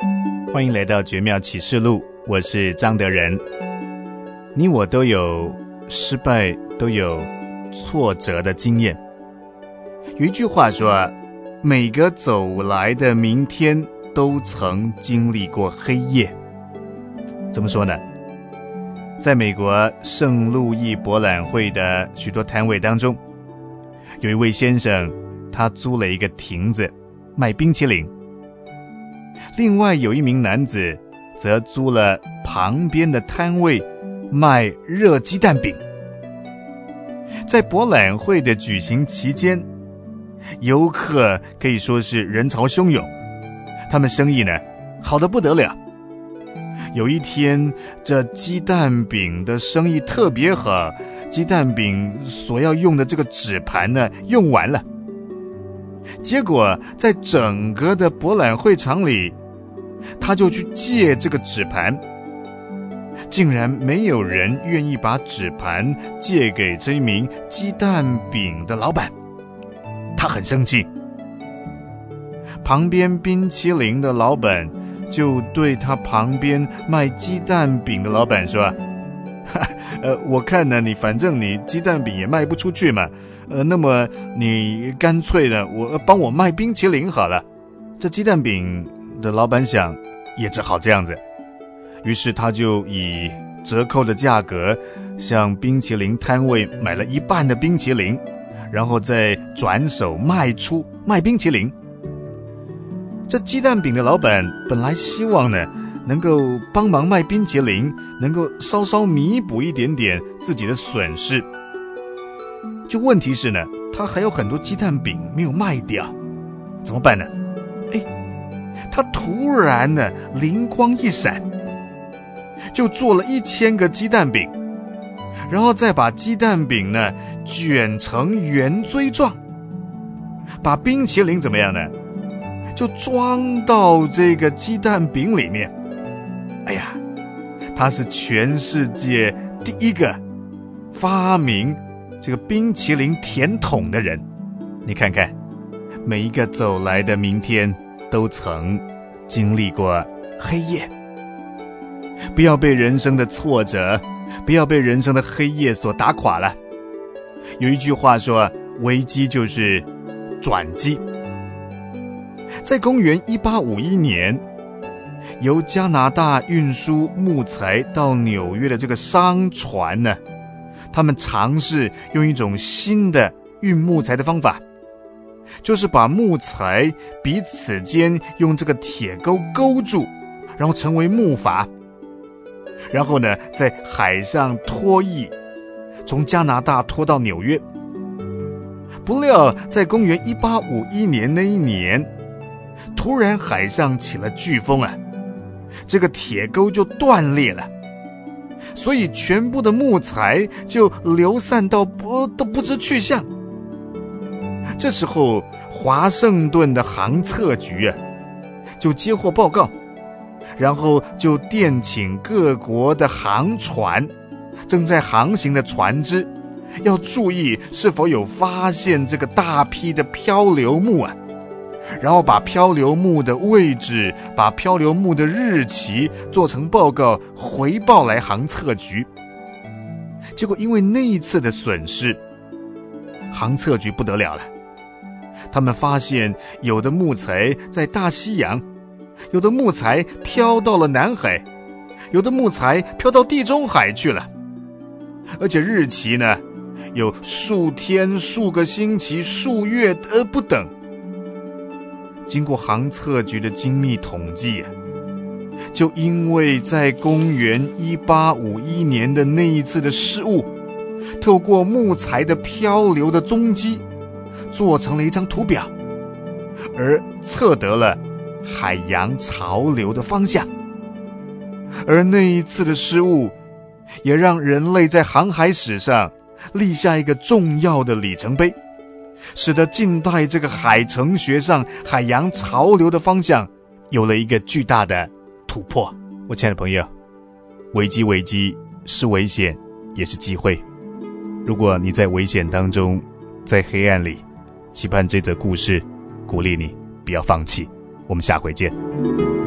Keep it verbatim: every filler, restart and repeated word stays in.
欢迎来到绝妙启示录，我是张德仁。你我都有失败，都有挫折的经验。有一句话说，每个走来的明天都曾经历过黑夜。怎么说呢？在美国圣路易博览会的许多摊位当中，有一位先生，他租了一个亭子卖冰淇淋。另外有一名男子则租了旁边的摊位卖热鸡蛋饼。在博览会的举行期间，游客可以说是人潮汹涌，他们生意呢好得不得了。有一天，这鸡蛋饼的生意特别好，鸡蛋饼所要用的这个纸盘呢用完了。结果在整个的博览会场里，他就去借这个纸盘，竟然没有人愿意把纸盘借给这一名鸡蛋饼的老板。他很生气。旁边冰淇淋的老板就对他旁边卖鸡蛋饼的老板说，呃，我看呢，你反正你鸡蛋饼也卖不出去嘛，呃，那么你干脆呢，我帮我卖冰淇淋好了。这鸡蛋饼的老板想，也只好这样子，于是他就以折扣的价格向冰淇淋摊位买了一半的冰淇淋，然后再转手卖出卖冰淇淋。这鸡蛋饼的老板本来希望呢能够帮忙卖冰淇淋，能够稍稍弥补一点点自己的损失。就问题是呢，他还有很多鸡蛋饼没有卖掉，怎么办呢？哎，他突然呢灵光一闪，就做了一千个鸡蛋饼，然后再把鸡蛋饼呢卷成圆锥状，把冰淇淋怎么样呢？就装到这个鸡蛋饼里面。哎呀，他是全世界第一个发明这个冰淇淋甜筒的人。你看看，每一个走来的明天都曾经历过黑夜。不要被人生的挫折，不要被人生的黑夜所打垮了。有一句话说，危机就是转机。在公元一八五一年，由加拿大运输木材到纽约的这个商船呢，他们尝试用一种新的运木材的方法，就是把木材彼此间用这个铁钩勾住，然后成为木筏，然后呢在海上拖曳，从加拿大拖到纽约。不料在公元一八五一年那一年，突然海上起了飓风啊，这个铁钩就断裂了，所以全部的木材就流散到不都不知去向。这时候华盛顿的航测局啊就接获报告，然后就电请各国的航船，正在航行的船只要注意是否有发现这个大批的漂流木啊，然后把漂流木的位置，把漂流木的日期做成报告回报来航测局。结果因为那一次的损失，航测局不得了了，他们发现有的木材在大西洋，有的木材飘到了南海，有的木材飘到地中海去了，而且日期呢有数天、数个星期、数月而不等。经过航测局的精密统计啊，就因为在公元一八五一年的那一次的失误，透过木材的漂流的踪迹，做成了一张图表，而测得了海洋潮流的方向。而那一次的失误，也让人类在航海史上立下一个重要的里程碑，使得近代这个海程学上海洋潮流的方向有了一个巨大的突破。我亲爱的朋友，危机危机是危险，也是机会。如果你在危险当中，在黑暗里，期盼这则故事鼓励你不要放弃。我们下回见。